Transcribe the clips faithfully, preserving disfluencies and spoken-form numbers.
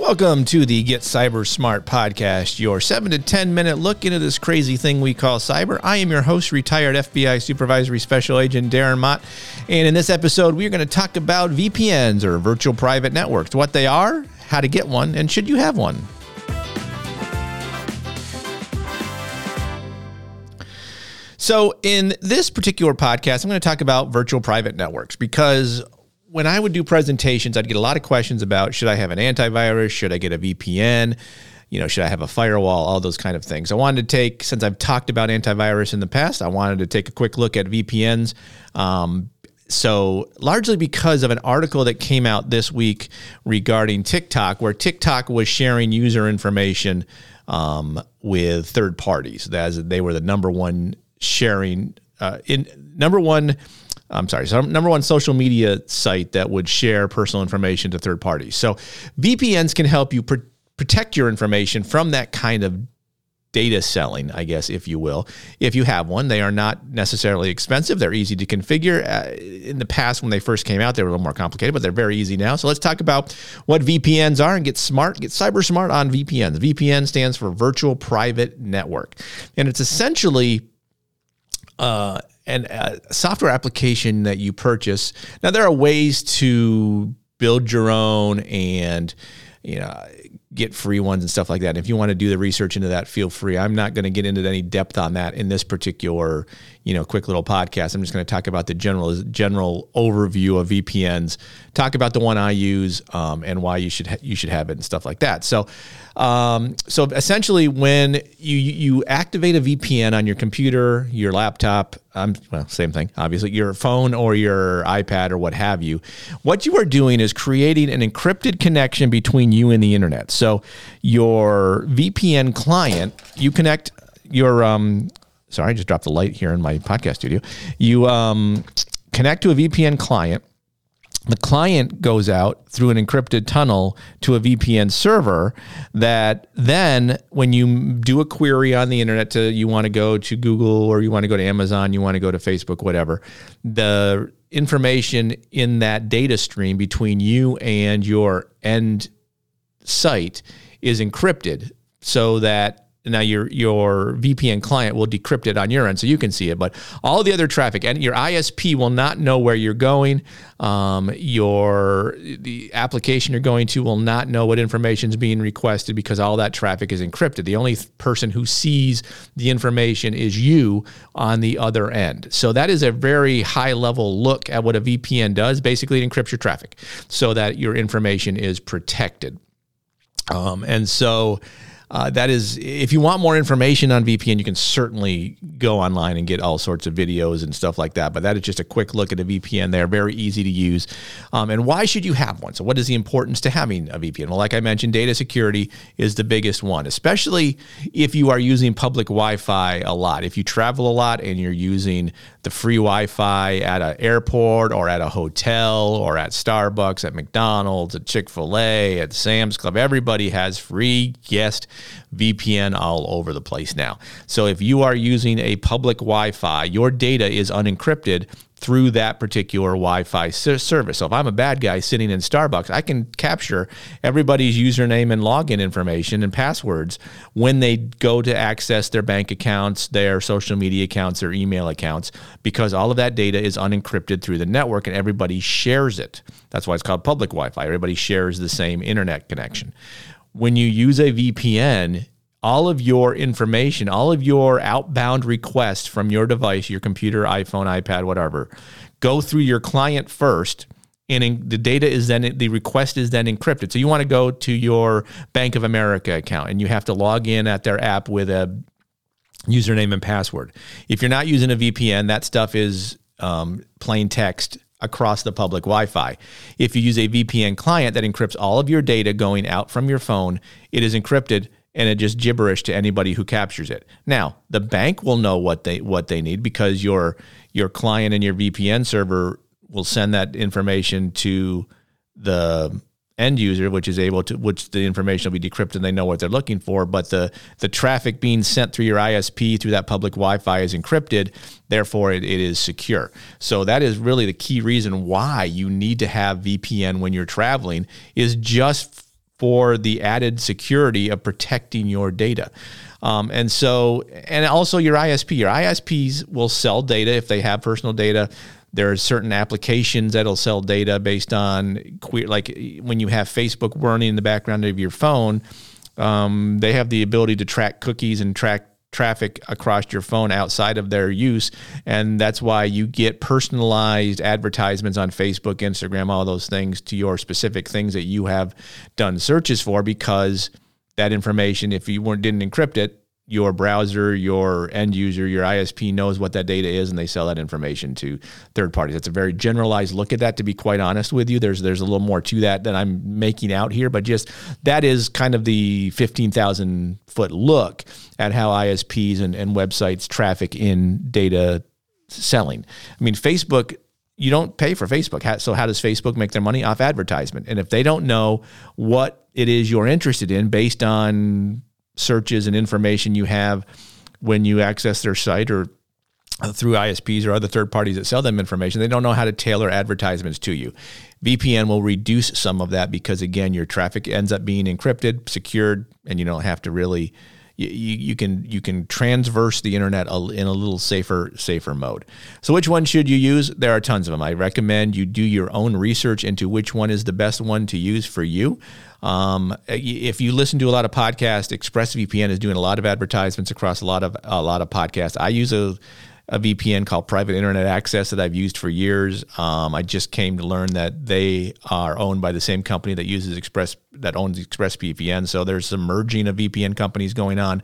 Welcome to the Get Cyber Smart podcast, your seven to ten minute look into this crazy thing we call cyber. I am your host, retired F B I Supervisory Special Agent Darren Mott, and in this episode, we're going to talk about V P Ns, or virtual private networks, what they are, how to get one, and should you have one. So in this particular podcast, I'm going to talk about virtual private networks because when I would do presentations, I'd get a lot of questions about, should I have an antivirus? Should I get a V P N? You know, should I have a firewall? All those kind of things. I wanted to take, since I've talked about antivirus in the past, I wanted to take a quick look at V P Ns. Um, so largely because of an article that came out this week regarding TikTok, where TikTok was sharing user information um, with third parties. As they were the number one sharing, uh, in number one I'm sorry, so number one social media site that would share personal information to third parties. So V P Ns can help you pr- protect your information from that kind of data selling, I guess, if you will. If you have one, they are not necessarily expensive. They're easy to configure. Uh, in the past, when they first came out, they were a little more complicated, but they're very easy now. So let's talk about what V P Ns are and get smart, get cyber smart on V P Ns. V P N stands for Virtual Private Network. And it's essentially uh, and a software application that you purchase. Now, there are ways to build your own and, you know, get free ones and stuff like that. And if you want to do the research into that, feel free. I'm not going to get into any depth on that in this particular, you know, quick little podcast. I'm just going to talk about the general general overview of V P Ns, talk about the one I use um, and why you should ha- you should have it and stuff like that. So, um, so essentially, when you you activate a V P N on your computer, your laptop, um, well, same thing, obviously, your phone or your iPad or what have you, what you are doing is creating an encrypted connection between you and the internet. So your V P N client, you connect your, um, sorry, I just dropped the light here in my podcast studio. You um, connect to a V P N client. The client goes out through an encrypted tunnel to a V P N server that then, when you do a query on the internet, to you want to go to Google or you want to go to Amazon, you want to go to Facebook, whatever, the information in that data stream between you and your end site is encrypted so that now your your V P N client will decrypt it on your end so you can see it, but all the other traffic and your I S P will not know where you're going. Um, your the application you're going to will not know what information is being requested because all that traffic is encrypted. The only th- person who sees the information is you on the other end. So that is a very high level look at what a V P N does. Basically, it encrypts your traffic so that your information is protected. Um, and so uh, that is, if you want more information on V P N, you can certainly go online and get all sorts of videos and stuff like that. But that is just a quick look at a V P N. They're very easy to use. Um, and why should you have one? So what is the importance to having a V P N? Well, like I mentioned, data security is the biggest one, especially if you are using public Wi-Fi a lot. If you travel a lot and you're using the free Wi-Fi at an airport or at a hotel or at Starbucks, at McDonald's, at Chick-fil-A, at Sam's Club, everybody has free guest V P N all over the place now. So if you are using a public Wi-Fi, your data is unencrypted through that particular Wi-Fi service. So if I'm a bad guy sitting in Starbucks, I can capture everybody's username and login information and passwords when they go to access their bank accounts, their social media accounts, their email accounts, because all of that data is unencrypted through the network and everybody shares it. That's why it's called public Wi-Fi. Everybody shares the same internet connection. When you use a V P N, all of your information, all of your outbound requests from your device, your computer, iPhone, iPad, whatever, go through your client first, and in, the data is then, the request is then encrypted. So you want to go to your Bank of America account, and you have to log in at their app with a username and password. If you're not using a V P N, that stuff is um, plain text across the public Wi-Fi. If you use a V P N client that encrypts all of your data going out from your phone, it is encrypted and it just gibberish to anybody who captures it. Now, the bank will know what they what they need because your your client and your V P N server will send that information to the end user, which is able to, which the information will be decrypted and they know what they're looking for. But the the traffic being sent through your I S P through that public Wi-Fi is encrypted. Therefore, it, it is secure. So that is really the key reason why you need to have V P N when you're traveling, is just for the added security of protecting your data. Um, and so, and also your I S P. Your I S Ps will sell data if they have personal data. There are certain applications that'll sell data based on queer, like when you have Facebook running in the background of your phone, um, they have the ability to track cookies and track traffic across your phone outside of their use. And that's why you get personalized advertisements on Facebook, Instagram, all those things to your specific things that you have done searches for, because that information, if you weren't didn't encrypt it, your browser, your end user, your I S P knows what that data is, and they sell that information to third parties. That's a very generalized look at that, to be quite honest with you. There's there's a little more to that than I'm making out here, but just that is kind of the fifteen thousand foot look at how I S Ps and, and websites traffic in data selling. I mean, Facebook, you don't pay for Facebook. So how does Facebook make their money? Off advertisement. And if they don't know what it is you're interested in based on searches and information you have when you access their site or through I S Ps or other third parties that sell them information, they don't know how to tailor advertisements to you. V P N will reduce some of that because, again, your traffic ends up being encrypted, secured, and you don't have to really, you, you can you can transverse the internet in a little safer safer mode. So which one should you use? There are tons of them. I recommend you do your own research into which one is the best one to use for you. Um, if you listen to a lot of podcasts, ExpressVPN is doing a lot of advertisements across a lot of a lot of podcasts. I use a, a V P N called Private Internet Access that I've used for years. Um, I just came to learn that they are owned by the same company that uses Express that owns ExpressVPN. So there's some merging of V P N companies going on.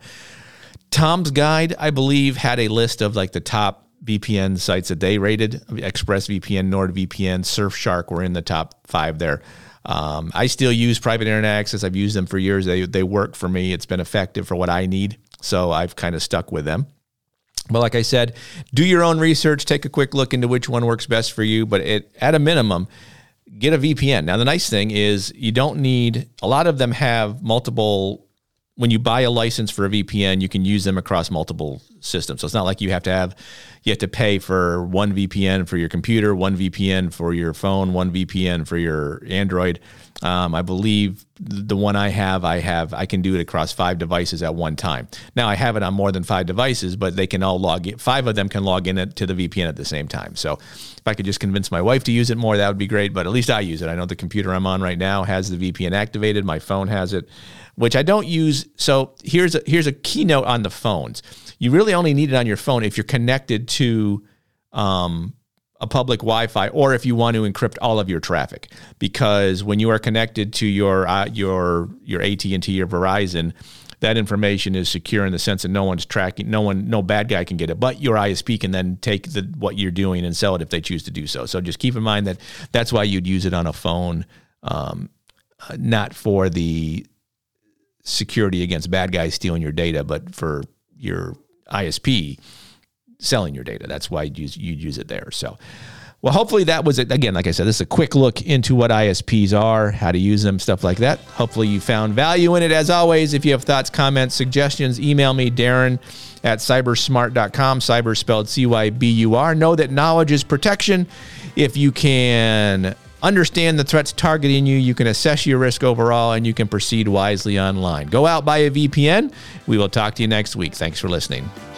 Tom's Guide, I believe, had a list of like the top V P N sites that they rated. ExpressVPN, NordVPN, Surfshark were in the top five there. Um, I still use Private Internet Access. I've used them for years. They they work for me. It's been effective for what I need. So I've kind of stuck with them. But like I said, do your own research. Take a quick look into which one works best for you. But it, at a minimum, get a V P N. Now, the nice thing is you don't need, a lot of them have multiple, when you buy a license for a V P N, you can use them across multiple systems. So it's not like you have to have, you have to pay for one V P N for your computer, one V P N for your phone, one V P N for your Android. Um, I believe the one I have, I have, I can do it across five devices at one time. Now I have it on more than five devices, but they can all log in. Five of them can log in to the V P N at the same time. So if I could just convince my wife to use it more, that would be great. But at least I use it. I know the computer I'm on right now has the V P N activated. My phone has it, which I don't use. So here's a, here's a keynote on the phones. You really only need it on your phone if you're connected to um, a public Wi-Fi, or if you want to encrypt all of your traffic. Because when you are connected to your uh, your your A T and T or Verizon, that information is secure in the sense that no one's tracking, no one, no bad guy can get it, but your I S P can then take the what you're doing and sell it if they choose to do so. So just keep in mind that that's why you'd use it on a phone, um, not for the security against bad guys stealing your data, but for your I S P selling your data. That's why you'd use, you'd use it there. So, well, hopefully that was it. Again, like I said, this is a quick look into what I S Ps are, how to use them, stuff like that. Hopefully you found value in it. As always, if you have thoughts, comments, suggestions, email me, Darren at cybersmart dot com, cyber spelled C Y B U R. Know that knowledge is protection. If you can understand the threats targeting you, you can assess your risk overall, and you can proceed wisely online. Go out, buy a V P N. We will talk to you next week. Thanks for listening.